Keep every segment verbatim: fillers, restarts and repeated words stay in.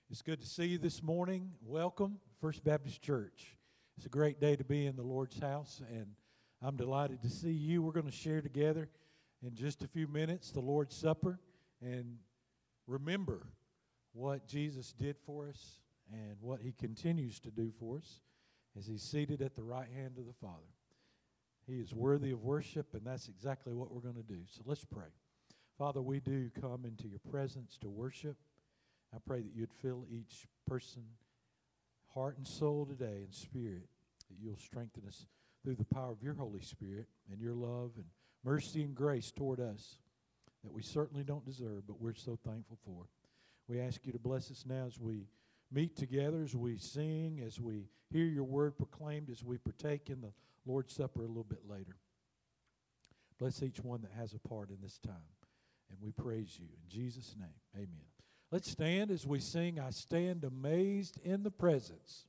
It's good to see you this morning. Welcome, First Baptist Church. It's a great day to be in the Lord's house, and I'm delighted to see you. We're going to share together in just a few minutes the Lord's Supper and remember what Jesus did for us and what he continues to do for us as he's seated at the right hand of the Father. He is worthy of worship, and that's exactly what we're going to do. So let's pray. Father, we do come into your presence to worship. I pray that you'd fill each person, heart and soul today and spirit, that you'll strengthen us through the power of your Holy Spirit and your love and mercy and grace toward us that we certainly don't deserve, but we're so thankful for. We ask you to bless us now as we meet together, as we sing, as we hear your word proclaimed, as we partake in the Lord's Supper a little bit later. Bless each one that has a part in this time, and we praise you. In Jesus' name, amen. Let's stand as we sing, I Stand Amazed in the Presence.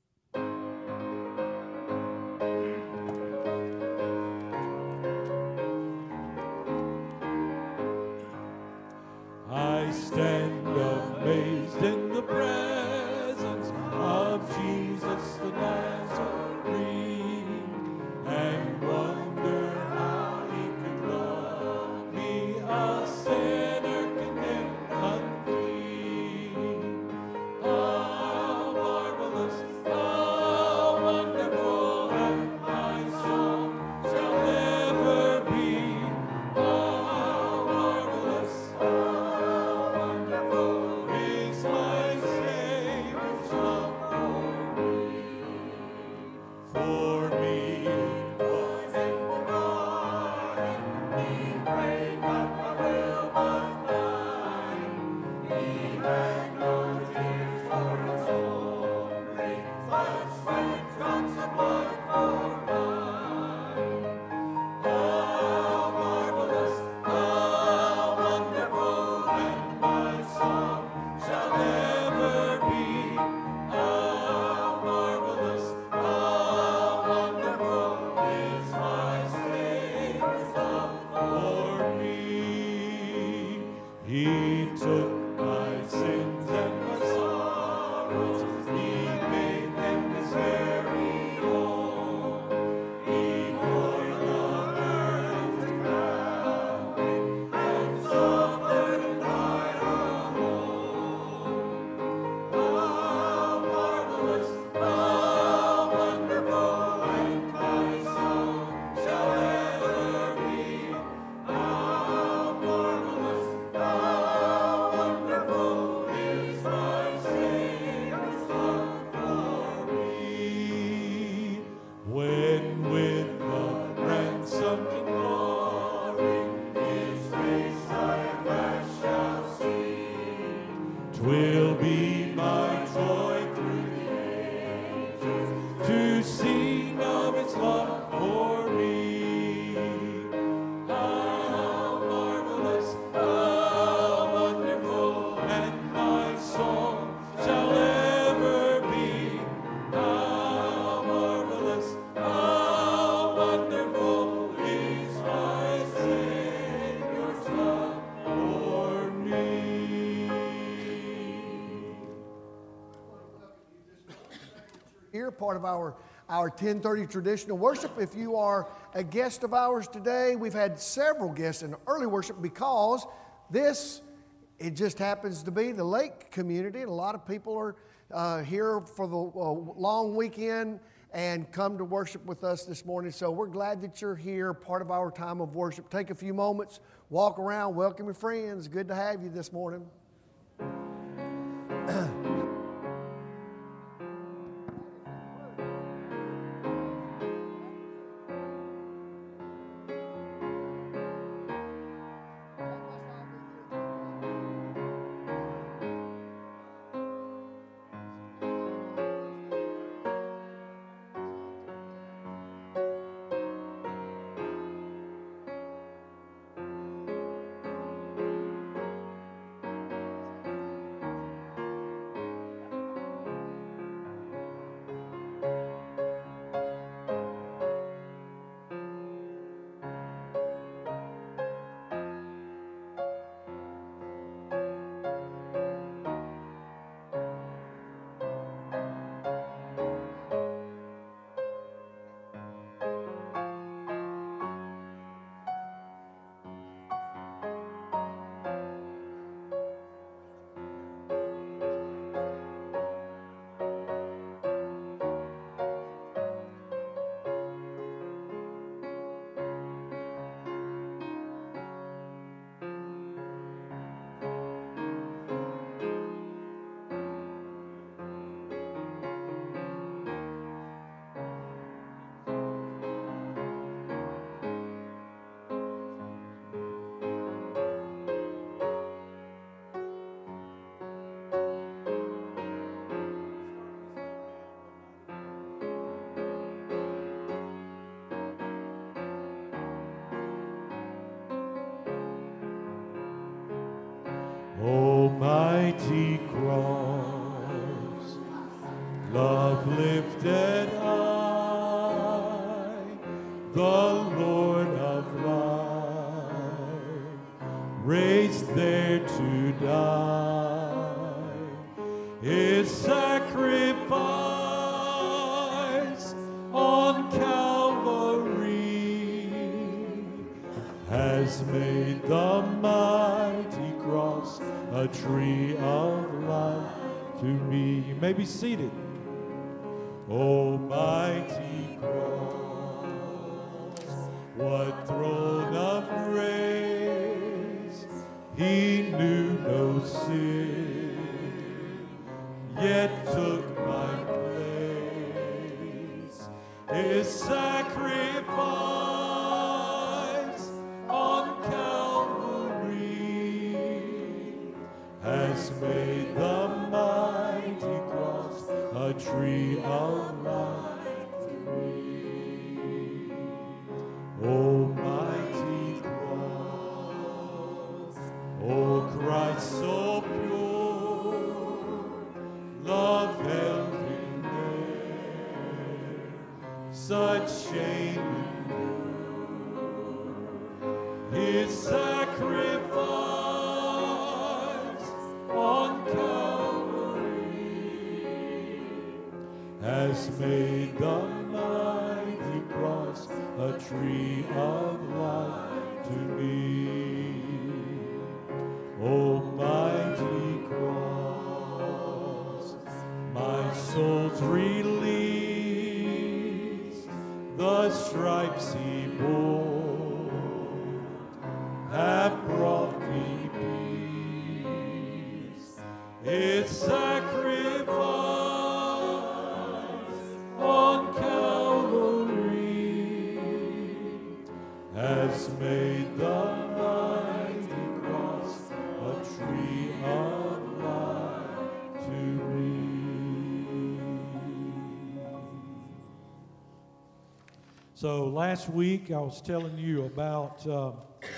I stand amazed in the presence of Jesus the Nazarene, and wonder how he could love me, a sinner condemned unclean. How marvelous, how wonderful, and my song shall never be. How marvelous, how wonderful is my Savior's love for me. For me was in the garden, he prayed not my will but thine. He had no tears for his own grief, but sweat drops of blood for mine. How marvelous, how wonderful, and my song shall ever be. How marvelous, how wonderful is my Savior's love for me. He took my sins and my sorrows, he made them his very own. He bore the burden to Calvary and suffered and died alone. How marvelous, how wonderful, and my song shall ever be. How marvelous, how wonderful is my Savior's love for me. When with the ransom in glory his face I at last shall see, 'twill be my joy through the ages to sing of his love for me. How marvelous, how wonderful, and my song shall ever be. How marvelous, how wonderful is my Savior's love for me. Here, part of our, our ten thirty traditional worship. If you are a guest of ours today, we've had several guests in early worship because this, it just happens to be the Lake community. And a lot of people are uh, here for the uh, long weekend and come to worship with us this morning. So we're glad that you're here, part of our time of worship. Take a few moments, walk around, welcome your friends. Good to have you this morning. Almighty cross, love lifted high, the Lord of life, raised there to die. His sacrifice on Calvary has made the mighty cross a tree of life to me. You may be seated. Almighty cross, what throne of grace, he knew no sin, yet took my place. His sacrifice on Calvary has made the mighty cross a tree of life to me. Almighty cross, oh Christ so pure, love held him there, such shame endured. His sacrifice on Calvary has made the mighty cross a tree of life to me. Almighty cross, my soul's release, the stripes he bore have brought me peace. His sacrifice on Calvary has made the mighty cross a tree of life to me. So last week I was telling you about uh,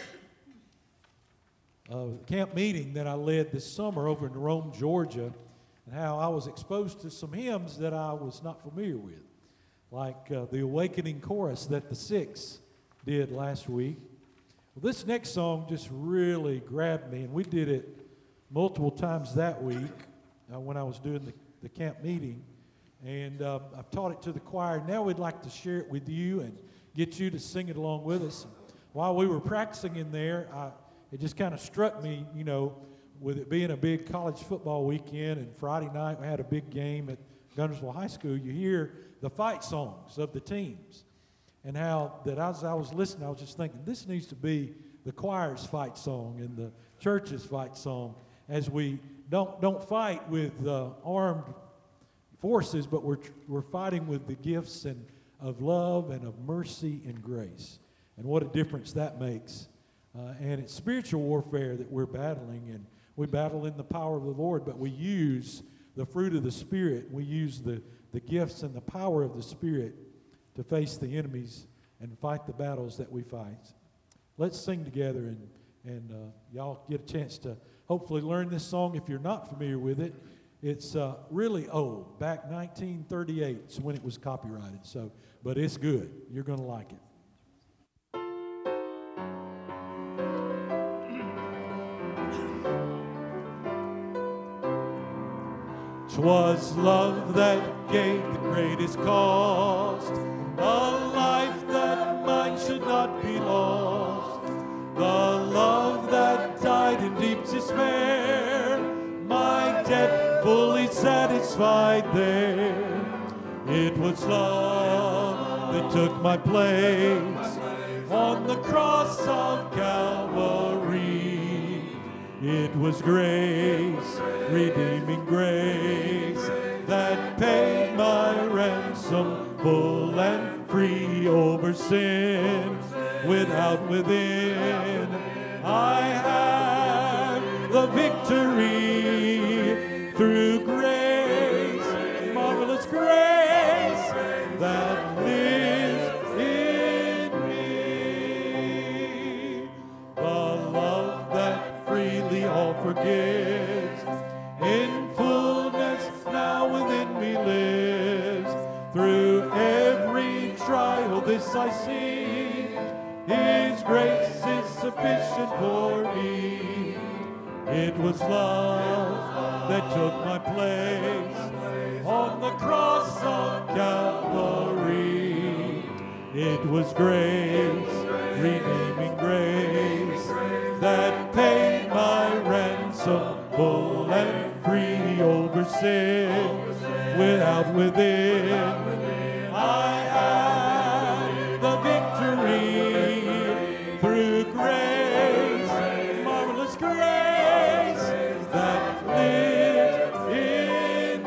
a camp meeting that I led this summer over in Rome, Georgia, and how I was exposed to some hymns that I was not familiar with, like uh, the Awakening Chorus that the Six did last week. Well, this next song just really grabbed me, and we did it multiple times that week uh, when I was doing the, the camp meeting. And uh, I've taught it to the choir. Now we'd like to share it with you and get you to sing it along with us. While we were practicing in there, I, it just kind of struck me, you know, with it being a big college football weekend, and Friday night we had a big game at Guntersville High School, you hear the fight songs of the teams. And how that as I was listening, I was just thinking, this needs to be the choir's fight song and the church's fight song, as we don't don't fight with uh, armed forces, but we're we're fighting with the gifts and of love and of mercy and grace. And what a difference that makes. Uh, and it's spiritual warfare that we're battling, and we battle in the power of the Lord, but we use the fruit of the Spirit. We use the, the gifts and the power of the Spirit to face the enemies and fight the battles that we fight. Let's sing together, and, and uh, y'all get a chance to hopefully learn this song if you're not familiar with it. It's uh, really old, back nineteen thirty-eight is when it was copyrighted, so, but it's good. You're going to like it. 'Twas love that gave the greatest cost, a life that mine should not be lost, the love that died in deep despair, my debt fully satisfied there. It was love that took my place on the cross of Calvary. It was grace, redeeming grace, that paid my ransom full and free over sin, without within. I have the victory through grace, marvelous grace that lives in me. The love that freely all forgives I sing. His grace is sufficient for me. It was love that took my place on the cross of Calvary. It was grace, redeeming grace, that paid my ransom full and free over sin. Without within, I have the victory through grace, marvelous grace that lives in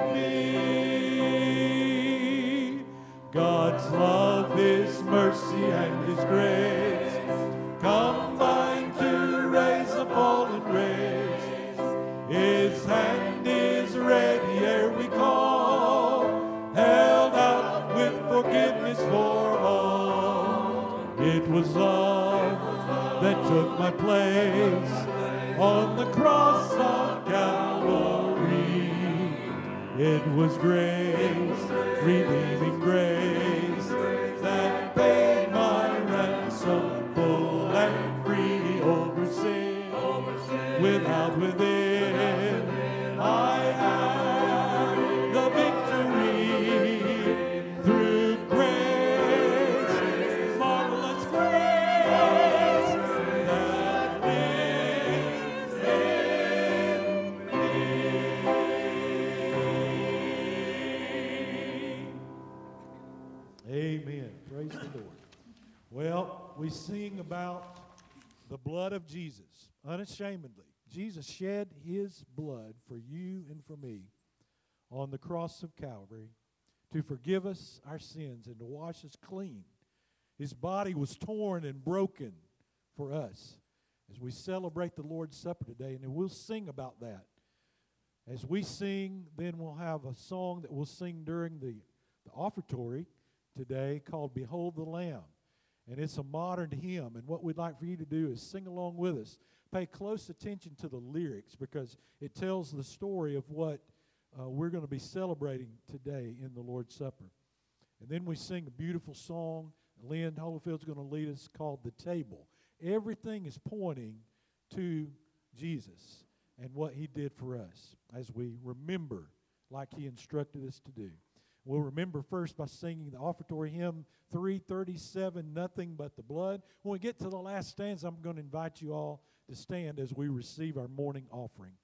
me. God's love, His mercy, and His grace combine to raise a fallen race. His hand is ready ere we call, held out with forgiveness for all. It was love that took my place on the cross of Calvary. It was grace, redeeming grace, that paid my ransom full and free over sin. Without within, I have the victory through grace, marvelous grace that lives in me. Amen. Praise the Lord. Well, we sing about the blood of Jesus unashamedly. Jesus shed His blood for you and for me on the cross of Calvary to forgive us our sins and to wash us clean. His body was torn and broken for us as we celebrate the Lord's Supper today, and we'll sing about that. As we sing, then we'll have a song that we'll sing during the, the offertory today called Behold the Lamb. And it's a modern hymn, and what we'd like for you to do is sing along with us. Pay close attention to the lyrics because it tells the story of what uh, we're going to be celebrating today in the Lord's Supper. And then we sing a beautiful song. Lynn Holofield's going to lead us called The Table. Everything is pointing to Jesus and what He did for us as we remember like He instructed us to do. We'll remember first by singing the offertory hymn three thirty-seven, Nothing But the Blood. When we get to the last stanza, I'm going to invite you all to stand as we receive our morning offering.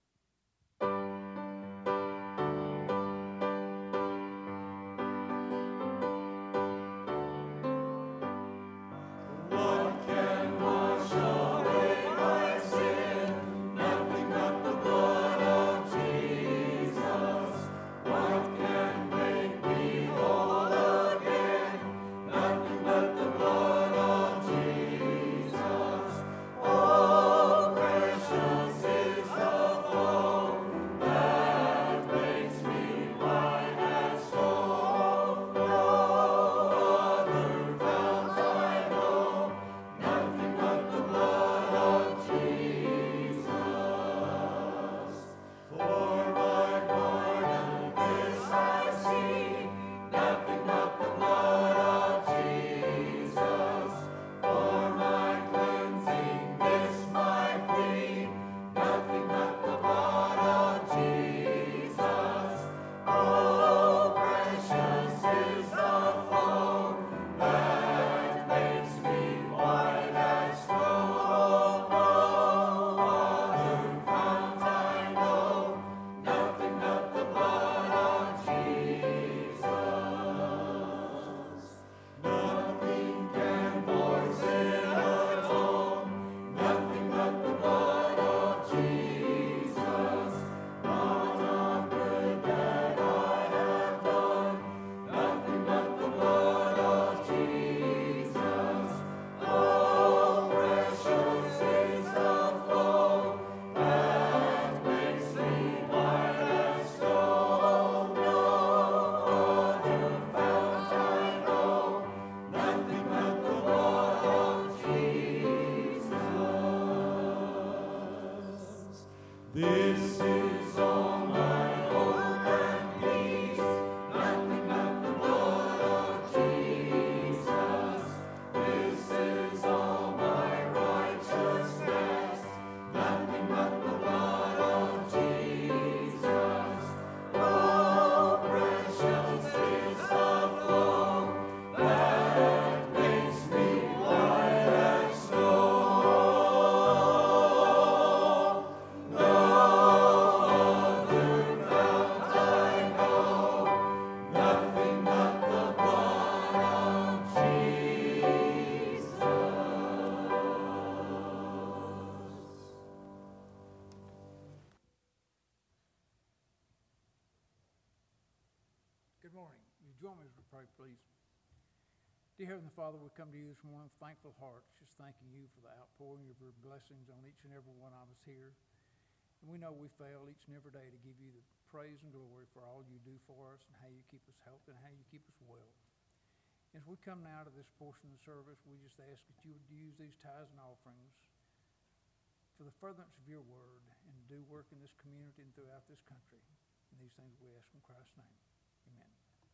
Good morning. You join me as we pray, please. Dear Heavenly Father, we come to you this morning with thankful hearts, just thanking you for the outpouring of your blessings on each and every one of us here. And we know we fail each and every day to give you the praise and glory for all you do for us and how you keep us healthy and how you keep us well. As we come now to this portion of the service, we just ask that you would use these tithes and offerings for the furtherance of your word and do work in this community and throughout this country. And these things we ask in Christ's name. Amen.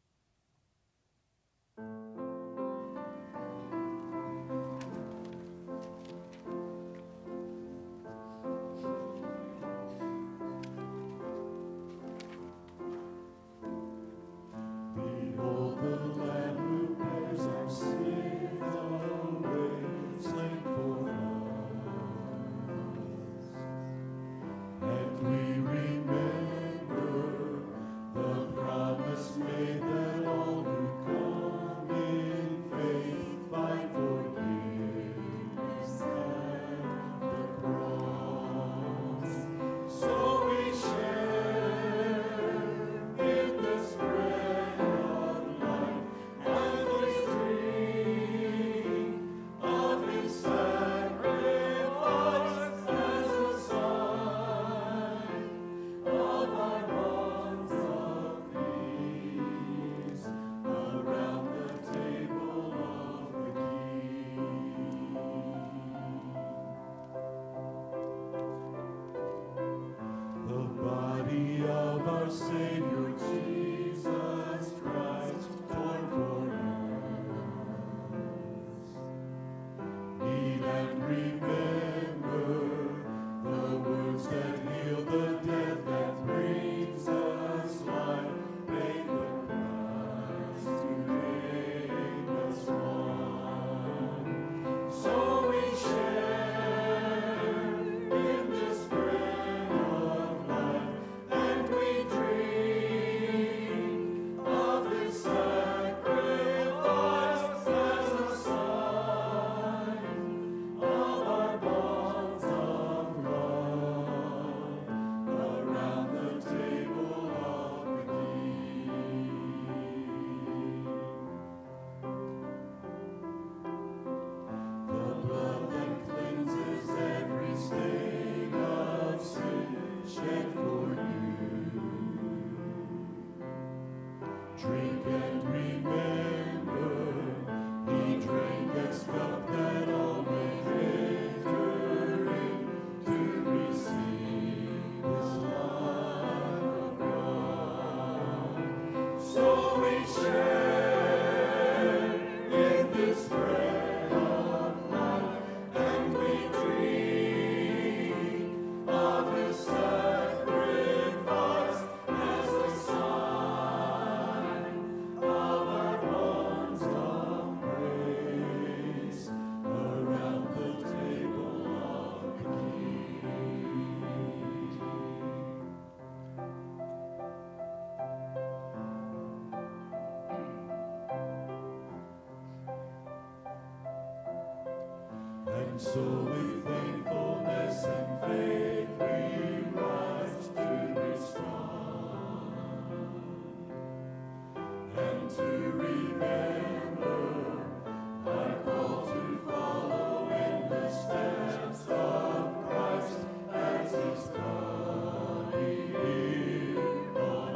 Behold the Lamb who bears our sins away, slain for us. And we remember the promise made that all who come in faith find forgiveness at the cross. So we share in the spread of life and the stream of his sacrifice as a sign of our bonds of peace around the table of the King. The body of our Savior Jesus Christ, torn for us. Need and remember the wounds that heal, the death that brings us life. Pay the price to make us one. So we share in this bread of life, and we dream of his sacrifice as a sign of our bonds of love around the table of the King. The blood that cleanses every stain of sin shed for you. Drink and remember, he drank this cup that all may enter in to receive this life of God. So we share in this bread of life, and we dream of his sacrifice as the sign of our bonds of praise around the table of the King. And so with thankfulness and faith we rise to respond and to remember our call to follow in the steps of Christ as his body here on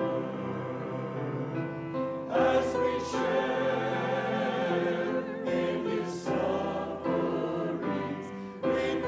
earth. As we share in his sufferings, we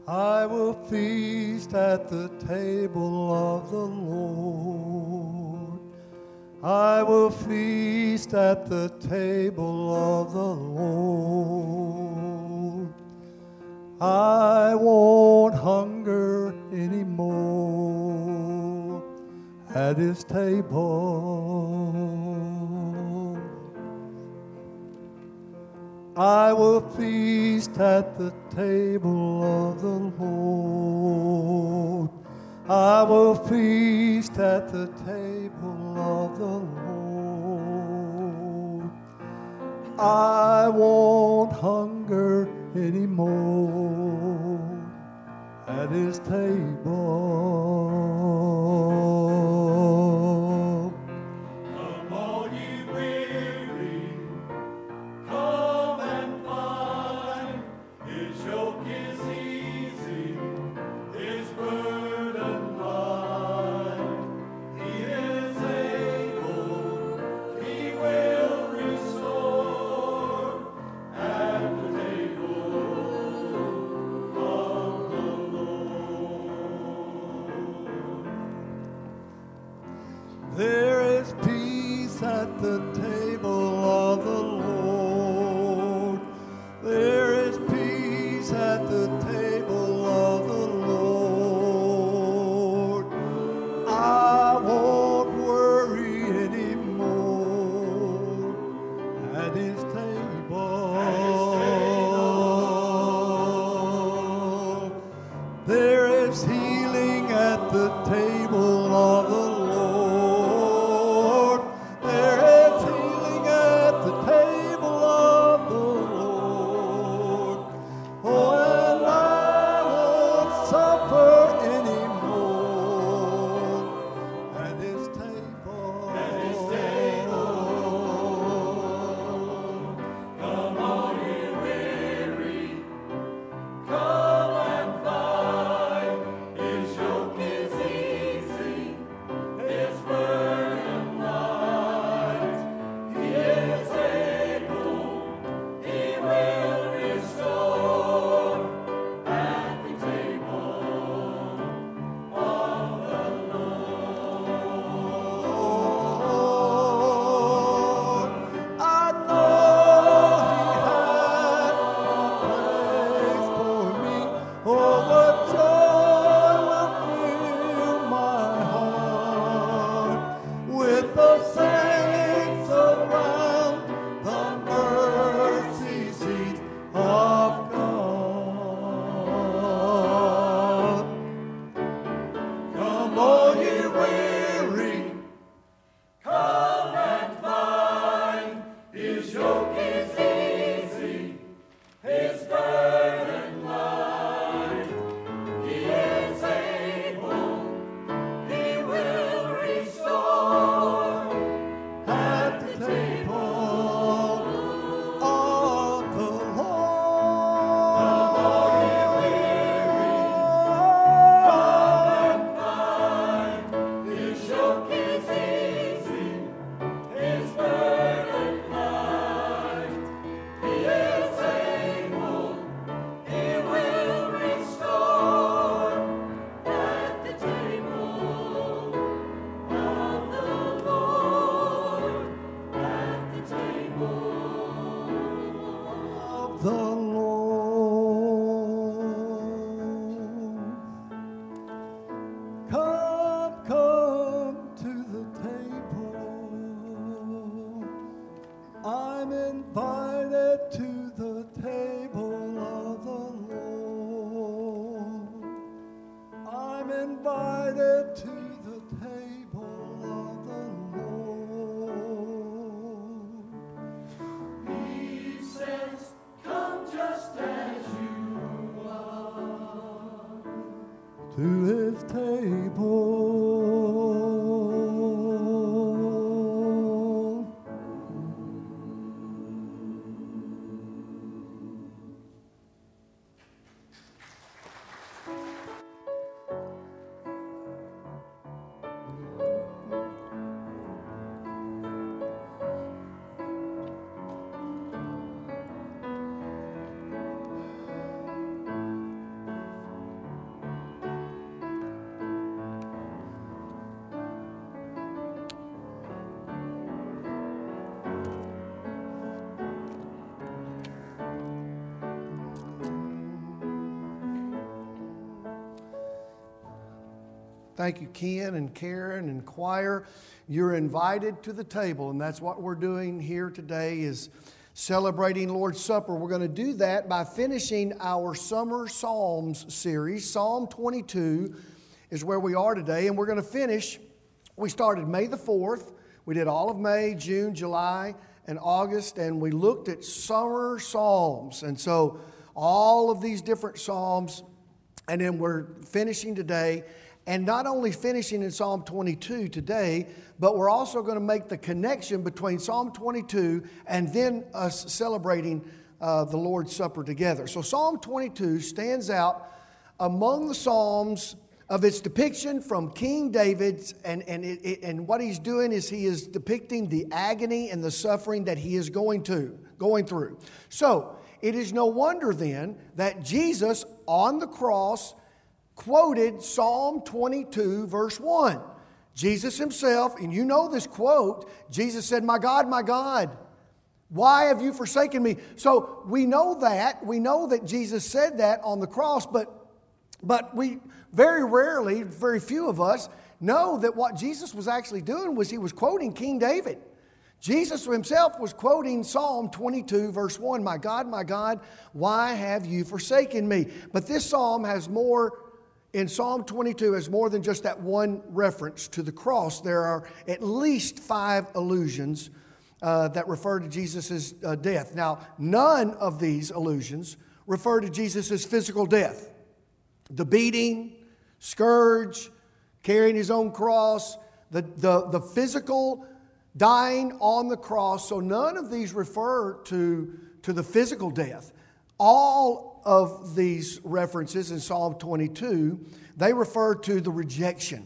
I will feast at the table of the Lord. I will feast at the table of the Lord. I won't hunger anymore at his table. I will feast at the table of the Lord. I will feast at the table of the Lord. I won't hunger anymore at his table. Come all ye weary, come and find. His yoke is easy, his burden light. He is able, he will restore at the table of the Lord. There is peace at the table of the Lord. There is peace at the table of the Lord. I won't worry anymore at his table. There is healing at the table of the Lord. There is healing at the table of the Lord. Oh, and I won't suffer anymore at his table. At his table. Come all ye weary, come and find. His yoke is easy, his burden light. He is able, he will restore at the table of the Lord. I know he has a place for me. Oh, what joy will fill my heart with the saints around the mercy seat of God. Come all ye weary, Come and find. His yoke is easy, his burden light. He is able, he will restore at the table of the Lord. Come all ye weary, come and find. His yoke is easy, his burden light. He is able, he will restore at the table of the Lord. At the table. Of the Lord. Come, come to the table. I'm invited to the table of the Lord. I'm invited to the table of the Lord. He says, come just as you are. To his table. Thank you, Ken and Karen and choir. You're invited to the table, and that's what we're doing here today is celebrating Lord's Supper. We're going to do that by finishing our Summer Psalms series. Psalm twenty-two is where we are today, and we're going to finish. We started May the fourth. We did all of May, June, July, and August, and we looked at summer psalms. And so all of these different psalms, and then we're finishing today. And not only finishing in Psalm twenty-two today, but we're also going to make the connection between Psalm twenty-two and then us celebrating uh, the Lord's Supper together. So Psalm twenty-two stands out among the Psalms of its depiction from King David's, and, and, it, it, and what he's doing is he is depicting the agony and the suffering that he is going to, going through. So it is no wonder then that Jesus on the cross quoted Psalm twenty-two, verse one. Jesus himself, and you know this quote, Jesus said, "My God, my God, why have you forsaken me?" So we know that. We know that Jesus said that on the cross, but, but we very rarely, very few of us, know that what Jesus was actually doing was he was quoting King David. Jesus himself was quoting Psalm twenty-two, verse one, "My God, my God, why have you forsaken me?" But this psalm has more. In Psalm twenty-two, is more than just that one reference to the cross. There are at least five allusions uh, that refer to Jesus' uh, death. Now, none of these allusions refer to Jesus' physical death. The beating, scourge, carrying his own cross, the, the, the physical dying on the cross. So none of these refer to, to the physical death. All of these references in Psalm twenty-two, they refer to the rejection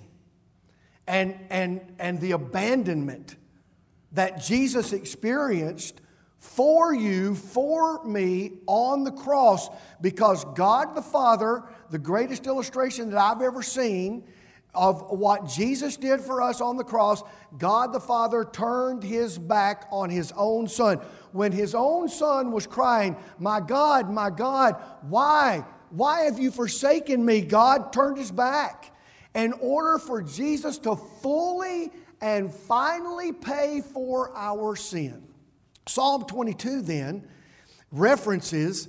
and, and, and the abandonment that Jesus experienced for you, for me, on the cross, because God the Father, the greatest illustration that I've ever seen of what Jesus did for us on the cross, God the Father turned his back on his own Son. When his own Son was crying, "My God, my God, why? Why have you forsaken me?" God turned his back in order for Jesus to fully and finally pay for our sin. Psalm twenty-two then references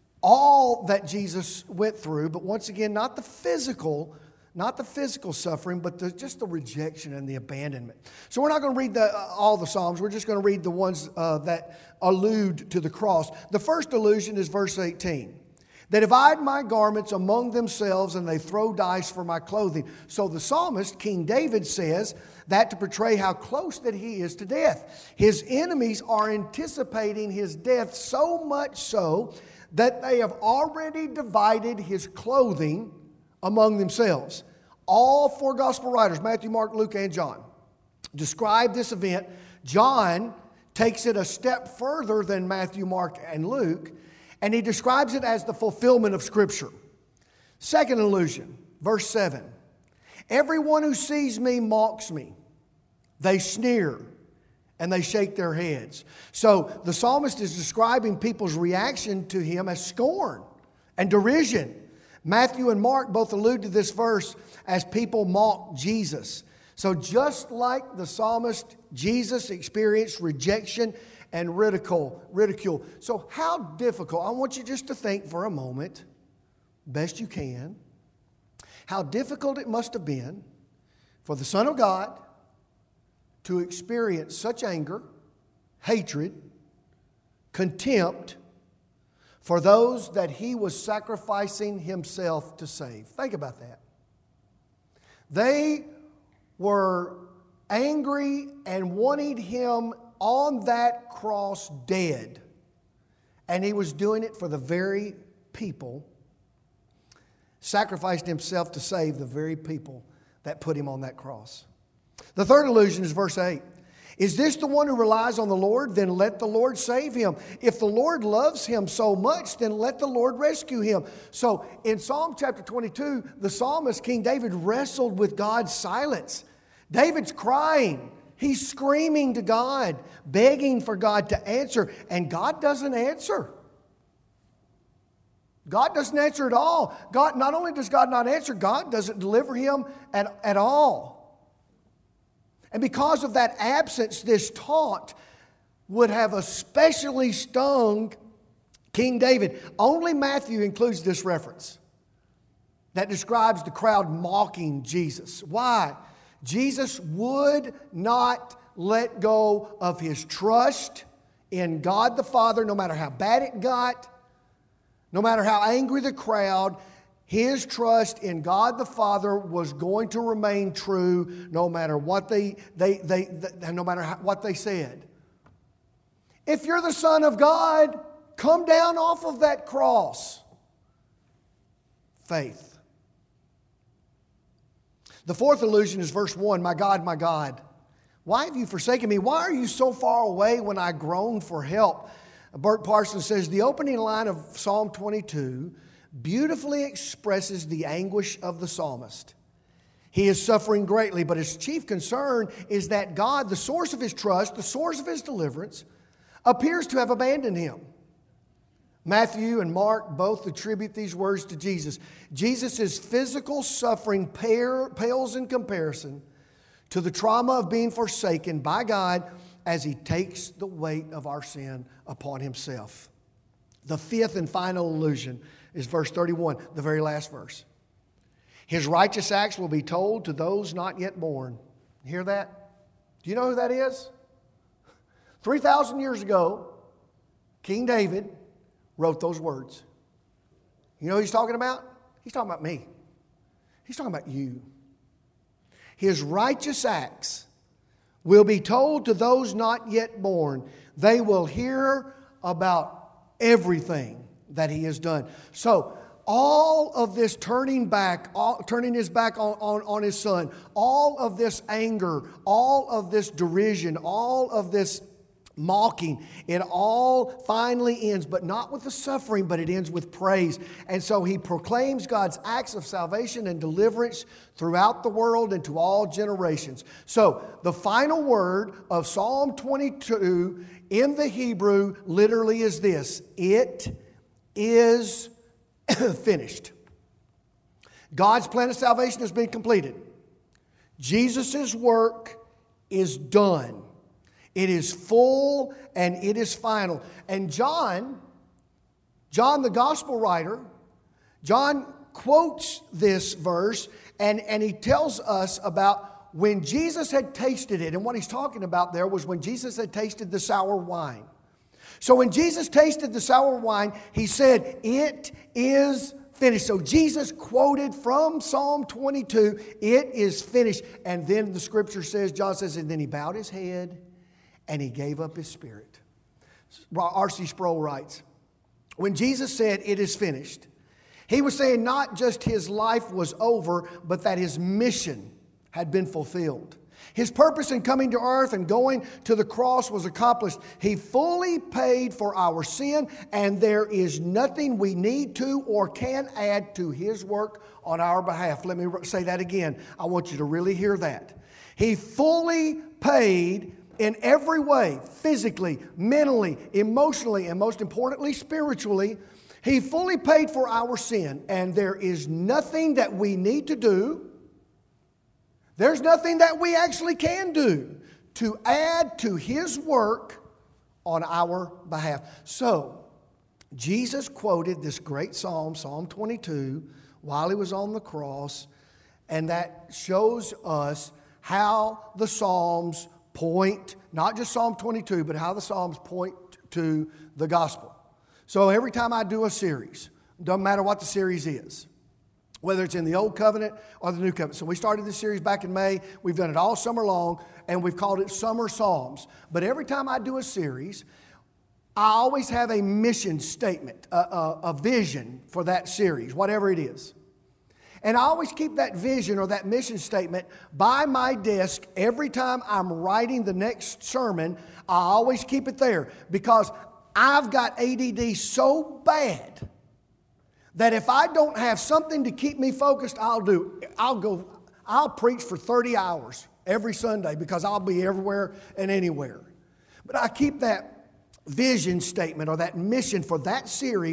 all that Jesus went through, but once again, not the physical Not the physical suffering, but the, just the rejection and the abandonment. So we're not going to read the, uh, all the Psalms. We're just going to read the ones uh, that allude to the cross. The first allusion is verse eighteen. "They divide my garments among themselves, and they throw dice for my clothing." So the psalmist, King David, says that to portray how close that he is to death. His enemies are anticipating his death so much so that they have already divided his clothing among themselves. All four gospel writers, Matthew, Mark, Luke, and John, describe this event. John takes it a step further than Matthew, Mark, and Luke, and he describes it as the fulfillment of Scripture. Second allusion, verse seven. "Everyone who sees me mocks me. They sneer and they shake their heads." So the psalmist is describing people's reaction to him as scorn and derision. Matthew and Mark both allude to this verse as people mock Jesus. So just like the psalmist, Jesus experienced rejection and ridicule. ridicule. So how difficult, I want you just to think for a moment, best you can, how difficult it must have been for the Son of God to experience such anger, hatred, contempt, for those that he was sacrificing himself to save. Think about that. They were angry and wanted him on that cross dead. And he was doing it for the very people, sacrificed himself to save the very people that put him on that cross. The third allusion is verse eight. "Is this the one who relies on the Lord? Then let the Lord save him. If the Lord loves him so much, then let the Lord rescue him." So in Psalm chapter twenty-two, the psalmist, King David, wrestled with God's silence. David's crying. He's screaming to God, begging for God to answer, and God doesn't answer. God doesn't answer at all. God, not only does God not answer, God doesn't deliver him at, at all. And because of that absence, this taunt would have especially stung King David. Only Matthew includes this reference that describes the crowd mocking Jesus. Why? Jesus would not let go of his trust in God the Father, no matter how bad it got, no matter how angry the crowd. His trust in God the Father was going to remain true no matter what they, they, they, they no matter how, what they said. If you're the Son of God, come down off of that cross. Faith. The fourth allusion is verse one, my God, my God, why have you forsaken me? Why are you so far away when I groan for help? Bert Parsons says, the opening line of Psalm twenty-two beautifully expresses the anguish of the psalmist. He is suffering greatly, but his chief concern is that God, the source of his trust, the source of his deliverance, appears to have abandoned him. Matthew and Mark both attribute these words to Jesus. Jesus' physical suffering pales in comparison to the trauma of being forsaken by God as he takes the weight of our sin upon himself. The fifth and final allusion is verse thirty-one, the very last verse. His righteous acts will be told to those not yet born. You hear that? Do you know who that is? three thousand years ago, King David wrote those words. You know who he's talking about? He's talking about me. He's talking about you. His righteous acts will be told to those not yet born. They will hear about everything that he has done. So, all of this turning back, all, turning his back on, on, on his son, all of this anger, all of this derision, all of this mocking, it all finally ends, but not with the suffering, but it ends with praise. And so he proclaims God's acts of salvation and deliverance throughout the world and to all generations. So the final word of Psalm twenty-two in the Hebrew literally is this: it is finished. God's plan of salvation has been completed. Jesus' work is done. It is full and it is final. And John, John the gospel writer, John quotes this verse and, and he tells us about when Jesus had tasted it. And what he's talking about there was when Jesus had tasted the sour wine. So when Jesus tasted the sour wine, he said, it is finished. So Jesus quoted from Psalm twenty-two, it is finished. And then the scripture says, John says, and then he bowed his head and he gave up his spirit. R C Sproul writes, when Jesus said, it is finished, he was saying not just his life was over, but that his mission had been fulfilled. His purpose in coming to earth and going to the cross was accomplished. He fully paid for our sin, and there is nothing we need to or can add to his work on our behalf. Let me say that again. I want you to really hear that. He fully paid in every way, physically, mentally, emotionally, and most importantly, spiritually. He fully paid for our sin, and there is nothing that we need to do. There's nothing that we actually can do to add to his work on our behalf. So, Jesus quoted this great psalm, Psalm twenty-two, while he was on the cross, and that shows us how the Psalms point, not just Psalm twenty-two, but how the Psalms point to the gospel. So every time I do a series, doesn't matter what the series is, whether it's in the Old Covenant or the New Covenant. So we started this series back in May. We've done it all summer long, and we've called it Summer Psalms. But every time I do a series, I always have a mission statement, a, a, a vision for that series, whatever it is. And I always keep that vision or that mission statement by my desk every time I'm writing the next sermon. I always keep it there because I've got A D D so bad that if I don't have something to keep me focused, I'll do. I'll go, I'll preach for thirty hours every Sunday because I'll be everywhere and anywhere. But I keep that vision statement or that mission for that series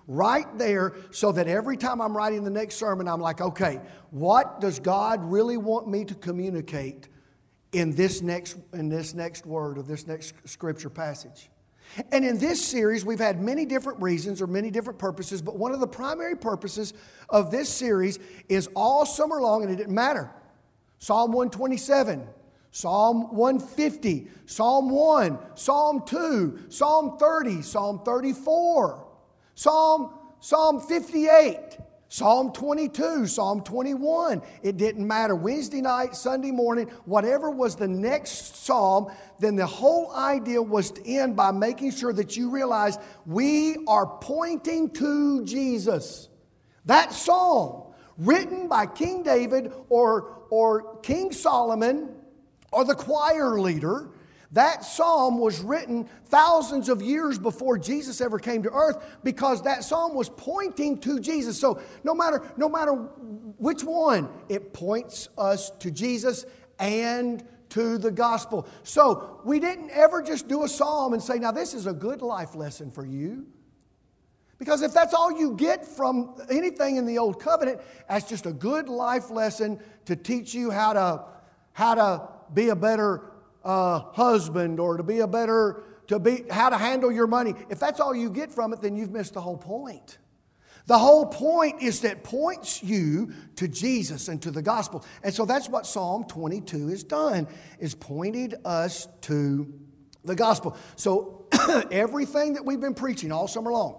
right there so that every time I'm writing the next sermon, I'm like, okay, what does God really want me to communicate in this next, in this next word or this next scripture passage? And in this series, we've had many different reasons or many different purposes, but one of the primary purposes of this series is all summer long, and it didn't matter. Psalm one twenty-seven, Psalm one fifty, Psalm one, Psalm two, Psalm thirty, Psalm thirty-four, Psalm, Psalm fifty-eight, Psalm twenty-two, Psalm twenty-one. It didn't matter. Wednesday night, Sunday morning, whatever was the next psalm, then the whole idea was to end by making sure that you realize we are pointing to Jesus. That psalm, written by King David or, or King Solomon or the choir leader, that psalm was written thousands of years before Jesus ever came to earth because that psalm was pointing to Jesus. So no matter, no matter which one, it points us to Jesus and to the gospel. So we didn't ever just do a psalm and say, now this is a good life lesson for you. Because if that's all you get from anything in the Old Covenant, that's just a good life lesson to teach you how to, how to be a better uh, husband or to be a better, to be, how to handle your money. If that's all you get from it, then you've missed the whole point. The whole point is that it points you to Jesus and to the gospel. And so that's what Psalm twenty-two has done, is pointed us to the gospel. So everything that we've been preaching all summer long,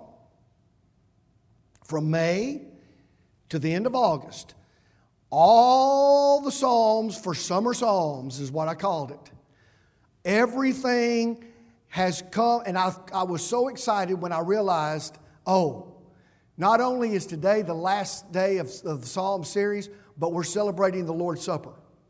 from May to the end of August, all the Psalms for summer Psalms is what I called it. Everything has come, and I, I was so excited when I realized, oh, not only is today the last day of, of the Psalm series, but we're celebrating the Lord's Supper.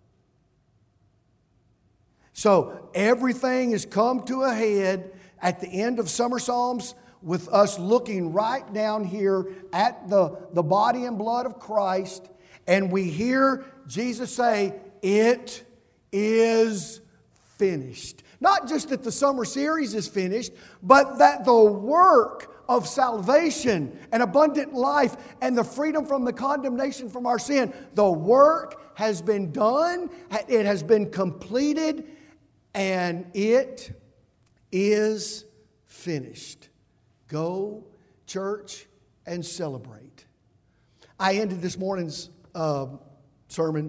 So everything has come to a head at the end of summer Psalms with us looking right down here at the, the body and blood of Christ, and we hear Jesus say, "It is finished." Not just that the summer series is finished, but that the work of salvation and abundant life and the freedom from the condemnation from our sin, the work has been done, it has been completed, and it is finished. Go, church, and celebrate. I ended this morning's uh, sermon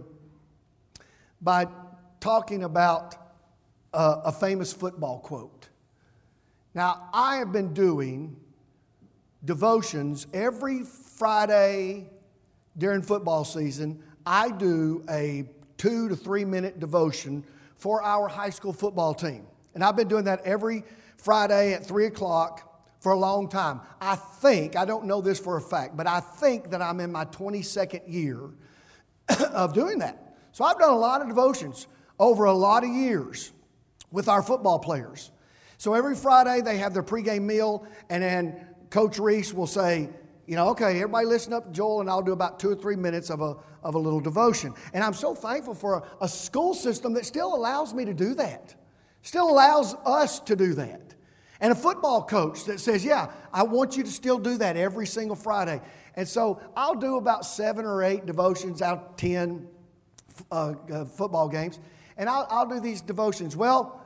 by talking about uh, a famous football quote. Now, I have been doing devotions every Friday during football season. I do a two to three minute devotion for our high school football team. And I've been doing that every Friday at three o'clock for a long time. I think, I don't know this for a fact, but I think that I'm in my twenty-second year of doing that. So I've done a lot of devotions over a lot of years with our football players. So every Friday they have their pregame meal, and then Coach Reese will say, you know, okay, everybody listen up to Joel, and I'll do about two or three minutes of a, of a little devotion. And I'm so thankful for a, a school system that still allows me to do that, still allows us to do that. And a football coach that says, yeah, I want you to still do that every single Friday. And so I'll do about seven or eight devotions out of ten uh, uh, football games. And I'll, I'll do these devotions. Well,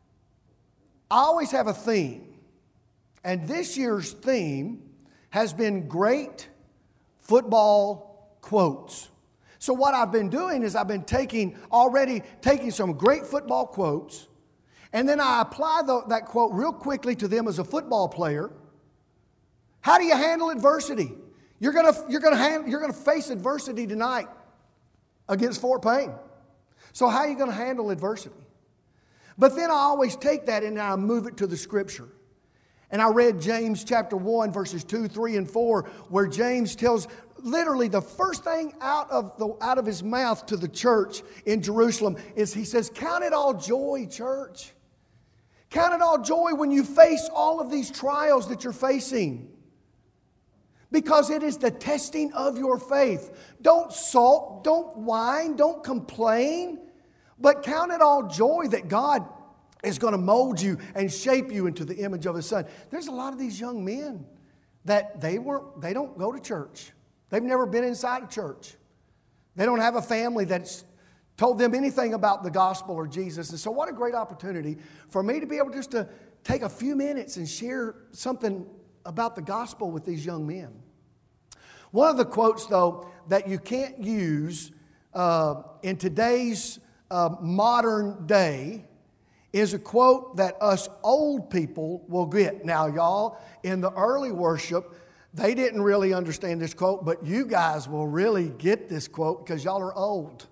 I always have a theme. And this year's theme has been great football quotes. So what I've been doing is I've been taking, already taking some great football quotes, and then I apply the, that quote real quickly to them as a football player. How do you handle adversity? You're gonna, you're gonna, hand, you're gonna face adversity tonight against Fort Payne. So how are you gonna handle adversity? But then I always take that and I move it to the Scripture. And I read James chapter one, verses two, three, and four, where James tells literally the first thing out of, the, out of his mouth to the church in Jerusalem is he says, count it all joy, church. Count it all joy when you face all of these trials that you're facing, because it is the testing of your faith. Don't sulk, don't whine, don't complain, but count it all joy that God is going to mold you and shape you into the image of His Son. There's a lot of these young men that they weren't, they don't go to church. They've never been inside a church. They don't have a family that's told them anything about the gospel or Jesus. And so what a great opportunity for me to be able just to take a few minutes and share something about the gospel with these young men. One of the quotes, though, that you can't use uh, in today's uh, modern day is a quote that us old people will get. Now, y'all, in the early worship, they didn't really understand this quote, but you guys will really get this quote because y'all are old,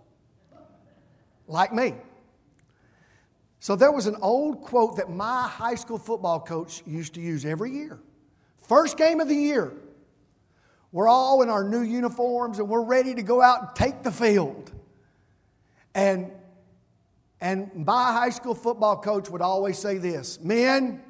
like me. So there was an old quote that my high school football coach used to use every year. First game of the year, we're all in our new uniforms and we're ready to go out and take the field. And, and my high school football coach would always say this: men,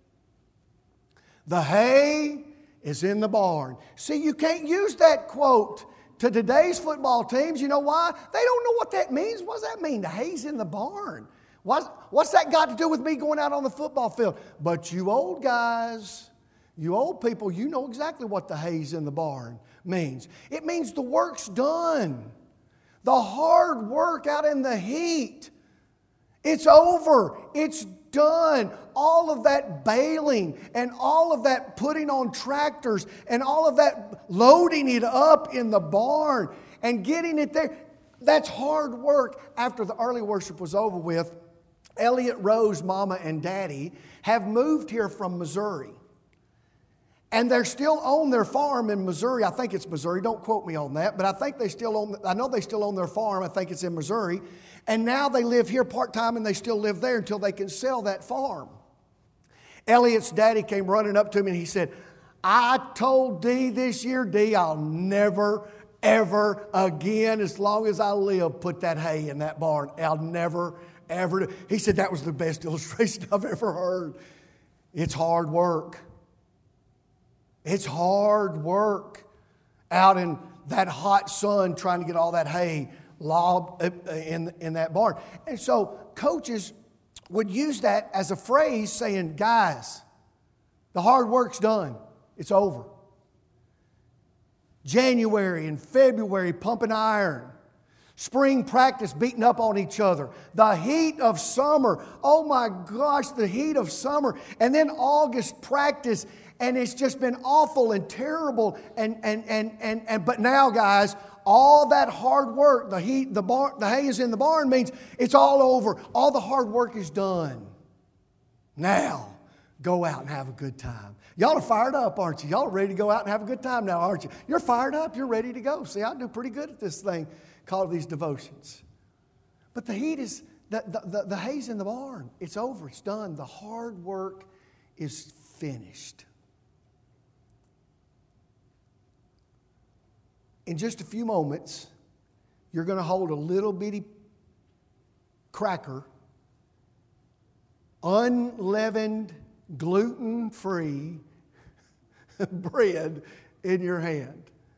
the hay is in the barn. See, you can't use that quote to today's football teams. You know why? They don't know what that means. What does that mean? The hay's in the barn. What's, what's that got to do with me going out on the football field? But you old guys, you old people, you know exactly what the hay's in the barn means. It means the work's done. The hard work out in the heat, it's over. It's done. All of that baling and all of that putting on tractors and all of that loading it up in the barn and getting it there, that's hard work. After the early worship was over with, Elliot Rose, Mama and Daddy, have moved here from Missouri. And they're still on their farm in Missouri. I think it's Missouri. Don't quote me on that. But I think they still own, I know they still own their farm. I think it's in Missouri. And now they live here part-time and they still live there until they can sell that farm. Elliot's daddy came running up to me and he said, I told Dee this year, Dee, I'll never, ever again, as long as I live, put that hay in that barn. I'll never, ever. Do. He said that was the best illustration I've ever heard. It's hard work. It's hard work out in that hot sun trying to get all that hay lobbed in, in that barn. And so coaches would use that as a phrase saying, guys, the hard work's done. It's over. January and February pumping iron. Spring practice beating up on each other. The heat of summer. Oh my gosh, the heat of summer. And then August practice. And it's just been awful and terrible. And, and, and, and, and, but now, guys, all that hard work, the heat, the barn, the hay is in the barn means it's all over. All the hard work is done. Now, go out and have a good time. Y'all are fired up, aren't you? Y'all are ready to go out and have a good time now, aren't you? You're fired up. You're ready to go. See, I do pretty good at this thing called these devotions. But the heat is, the, the, the, the hay's in the barn. It's over. It's done. The hard work is finished. In just a few moments, you're going to hold a little bitty cracker, unleavened, gluten-free bread in your hand.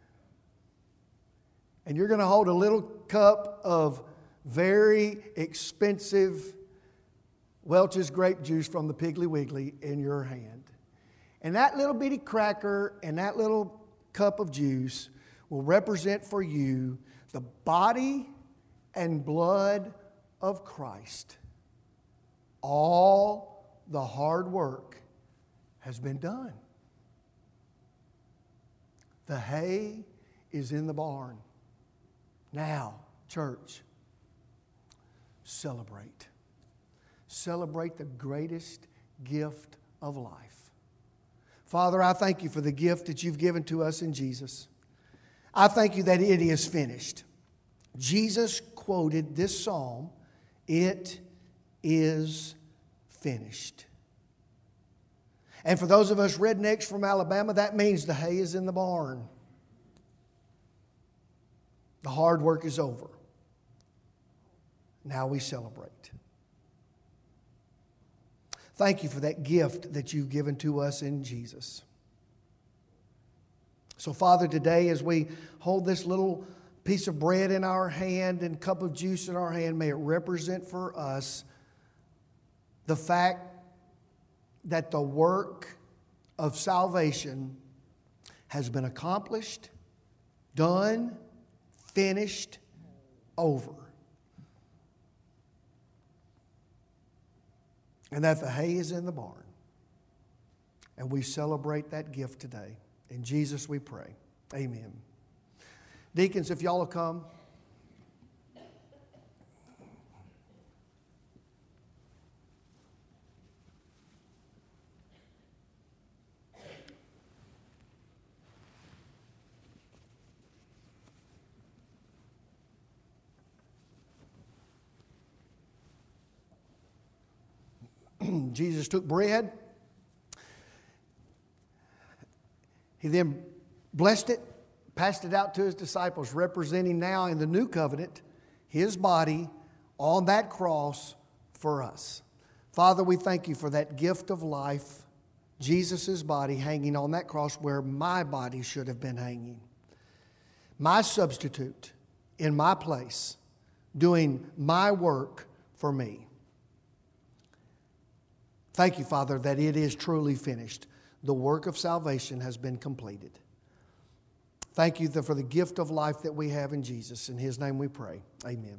And you're going to hold a little cup of very expensive Welch's grape juice from the Piggly Wiggly in your hand. And that little bitty cracker and that little cup of juice will represent for you the body and blood of Christ. All the hard work has been done. The hay is in the barn. Now, church, celebrate. Celebrate the greatest gift of life. Father, I thank you for the gift that you've given to us in Jesus. I thank you that it is finished. Jesus quoted this psalm, "It is finished." And for those of us rednecks from Alabama, that means the hay is in the barn. The hard work is over. Now we celebrate. Thank you for that gift that you've given to us in Jesus. So, Father, today as we hold this little piece of bread in our hand and cup of juice in our hand, may it represent for us the fact that the work of salvation has been accomplished, done, finished, over. And that the hay is in the barn. And we celebrate that gift today. In Jesus we pray. Amen. Deacons, if y'all will come. Jesus took bread. He then blessed it, passed it out to his disciples, representing now in the new covenant his body on that cross for us. Father, we thank you for that gift of life, Jesus' body hanging on that cross where my body should have been hanging. My substitute in my place, doing my work for me. Thank you, Father, that it is truly finished. The work of salvation has been completed. Thank you for the gift of life that we have in Jesus. In his name we pray. Amen.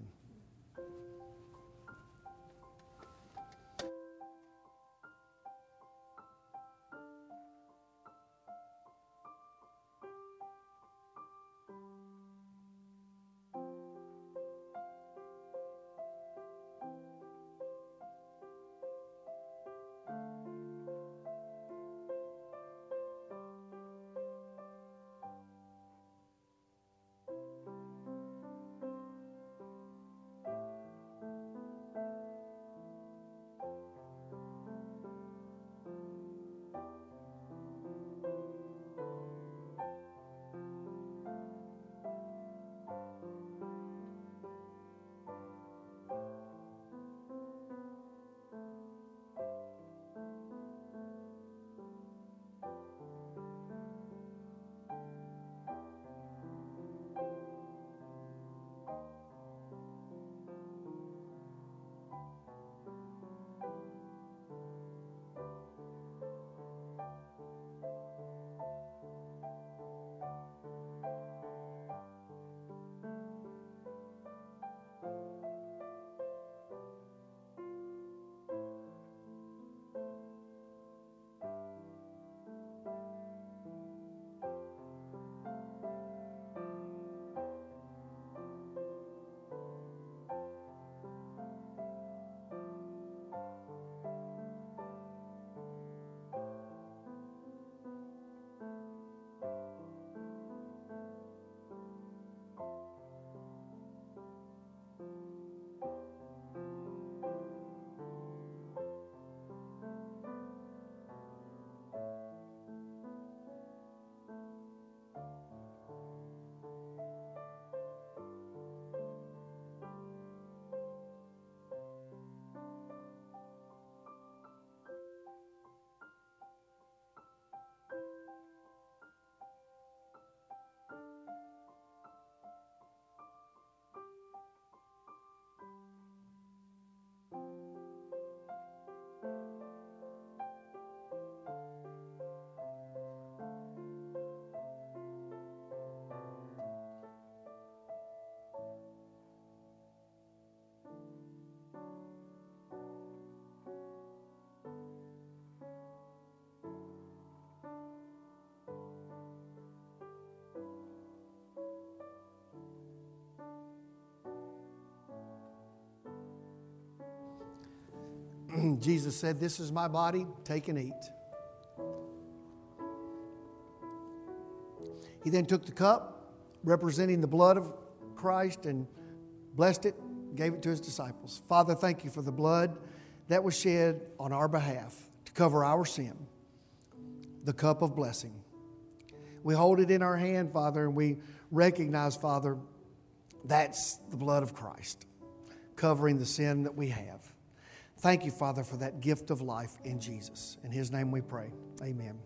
Jesus said, "This is my body, take and eat." He then took the cup, representing the blood of Christ, and blessed it, gave it to his disciples. Father, thank you for the blood that was shed on our behalf to cover our sin, the cup of blessing. We hold it in our hand, Father, and we recognize, Father, that's the blood of Christ, covering the sin that we have. Thank you, Father, for that gift of life in Jesus. In his name we pray. Amen.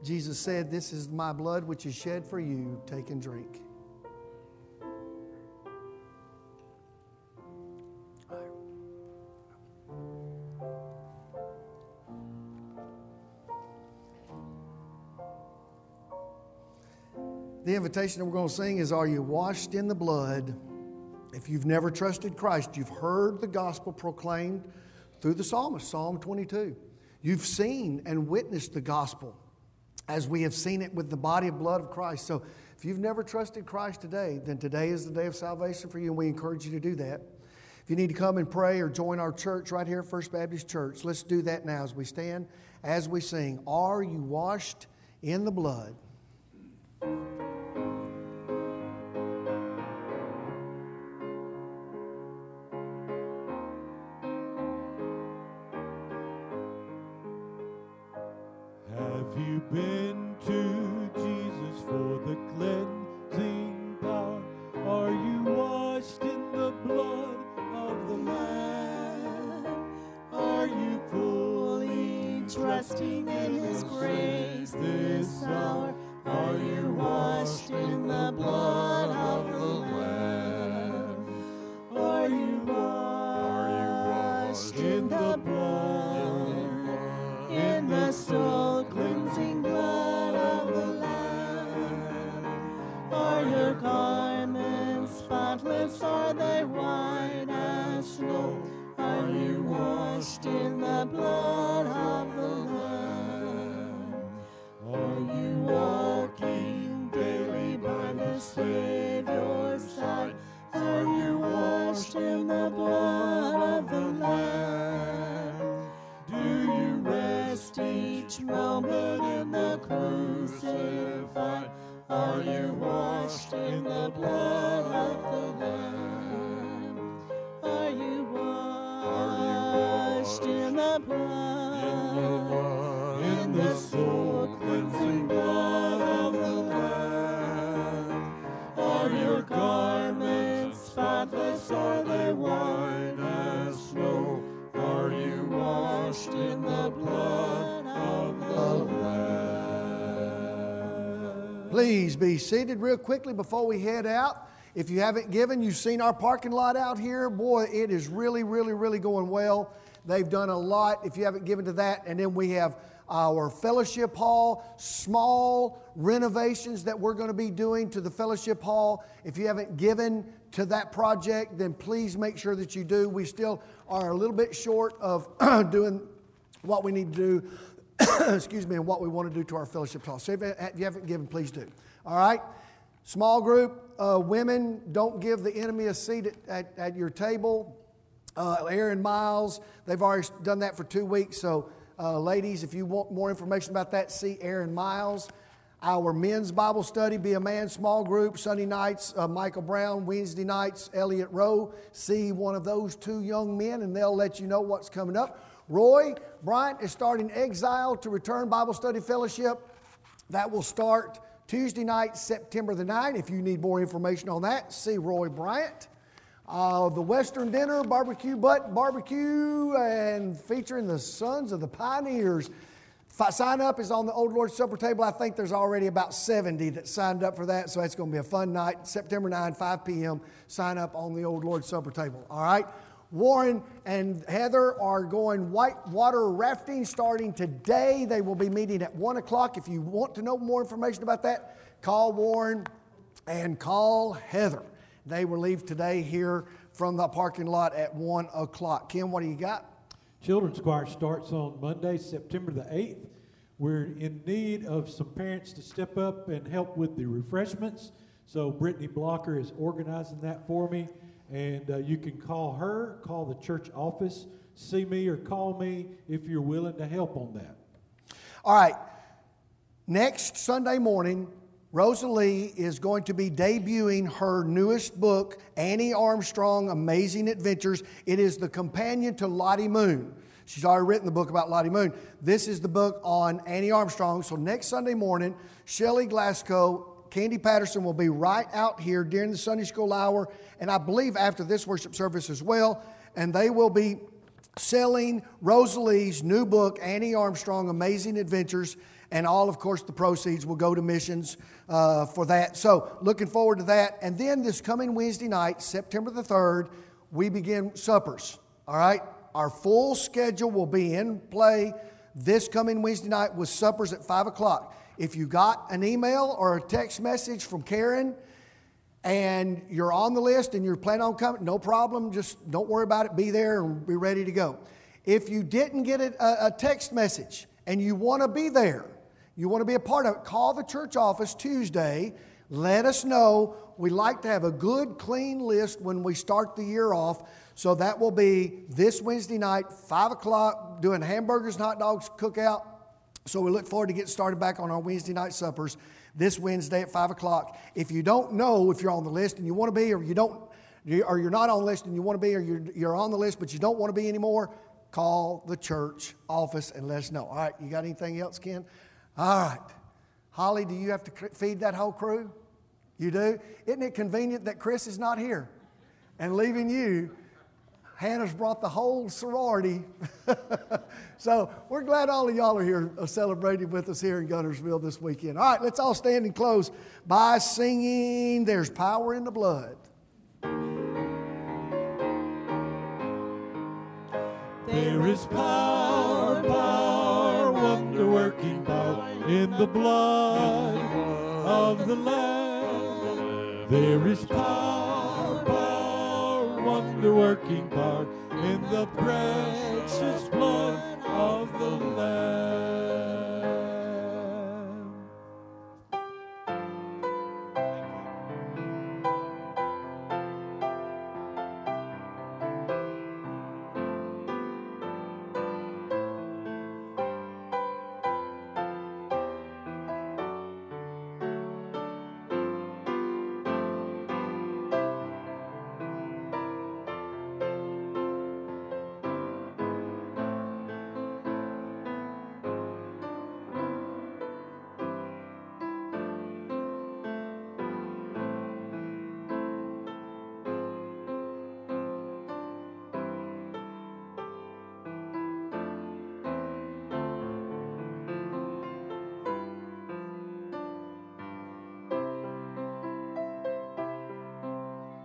Jesus said, "This is my blood which is shed for you. Take and drink." The invitation that we're going to sing is, "Are you washed in the blood?" If you've never trusted Christ, you've heard the gospel proclaimed through the psalmist, Psalm twenty-two. You've seen and witnessed the gospel as we have seen it with the body of blood of Christ. So if you've never trusted Christ today, then today is the day of salvation for you, and we encourage you to do that. If you need to come and pray or join our church right here at First Baptist Church, let's do that now as we stand, as we sing, "Are you washed in the blood?" Have you been to Jesus for the cleansing power? Are you washed in the blood of the Lamb? Are you fully trusting in His grace this hour? Are you washed in the blood of the Lamb? Are you washed in the blood, in the soul cleansing blood of the Lamb? Are your garments spotless? Are they white as snow? Are you washed in the blood of the Lamb? Are you walking daily by the Savior's side? Are you washed in the blood of the Lamb? Do you rest each moment in the crucified? Are you washed in the blood of the Lamb? Are you washed in the blood, in the soul cleansing blood of the Lamb? Are your garments spotless? Are they white as snow? Are you washed in the blood of the Lamb? Please be seated real quickly before we head out. If you haven't given, you've seen our parking lot out here. Boy, it is really, really, really going well. They've done a lot if you haven't given to that. And then we have our fellowship hall, small renovations that we're going to be doing to the fellowship hall. If you haven't given to that project, then please make sure that you do. We still are a little bit short of doing what we need to do, excuse me, and what we want to do to our fellowship hall. So if you haven't given, please do. All right? Small group, uh, women, don't give the enemy a seat at, at, at your table. Uh, Aaron Miles, they've already done that for two weeks. So, uh, ladies, if you want more information about that, see Aaron Miles. Our men's Bible study, Be a Man small group, Sunday nights, uh, Michael Brown, Wednesday nights, Elliott Rowe. See one of those two young men, and they'll let you know what's coming up. Roy Bryant is starting Exile to Return Bible Study Fellowship. That will start Tuesday night, September the ninth. If you need more information on that, see Roy Bryant. Uh, the Western Dinner, Barbecue Butt Barbecue, and featuring the Sons of the Pioneers. F- sign up is on the Old Lord's Supper table. I think there's already about seventy that signed up for that, so it's going to be a fun night. September ninth, five p.m. Sign up on the Old Lord's Supper table. All right? Warren and Heather are going whitewater rafting starting today. They will be meeting at one o'clock. If you want to know more information about that, call Warren and call Heather. They will leave today here from the parking lot at one o'clock. Ken, what do you got? Children's Choir starts on Monday, September the eighth. We're in need of some parents to step up and help with the refreshments. So Brittany Blocker is organizing that for me. And uh, you can call her, call the church office, see me or call me if you're willing to help on that. All right. Next Sunday morning, Rosalie is going to be debuting her newest book, Annie Armstrong, Amazing Adventures. It is the companion to Lottie Moon. She's already written the book about Lottie Moon. This is the book on Annie Armstrong. So next Sunday morning, Shelley Glasgow, Candy Patterson will be right out here during the Sunday school hour, and I believe after this worship service as well, and they will be selling Rosalie's new book, Annie Armstrong, Amazing Adventures, And all, of course, the proceeds will go to missions uh, for that. So looking forward to that. And then this coming Wednesday night, September the third, we begin suppers. All right? Our full schedule will be in play this coming Wednesday night with suppers at five o'clock. If you got an email or a text message from Karen and you're on the list and you're planning on coming, no problem. Just don't worry about it. Be there and be ready to go. If you didn't get a, a text message and you want to be there, you want to be a part of it, call the church office Tuesday. Let us know. We like to have a good, clean list when we start the year off. So that will be this Wednesday night, five o'clock, doing hamburgers and hot dogs cookout. So we look forward to getting started back on our Wednesday night suppers this Wednesday at five o'clock. If you don't know if you're on the list and you want to be, or you don't, or you're not on the list and you want to be, or you're, you're on the list but you don't want to be anymore, call the church office and let us know. All right, you got anything else, Ken? All right. Holly, do you have to feed that whole crew? You do? Isn't it convenient that Chris is not here and leaving you? Hannah's brought the whole sorority. So we're glad all of y'all are here uh, celebrating with us here in Guntersville this weekend. All right, let's all stand and close by singing There's Power in the Blood. There is power, power, wonder-working power in the blood of the Lamb. There is power, power, wonder-working power in the precious blood of the Lamb.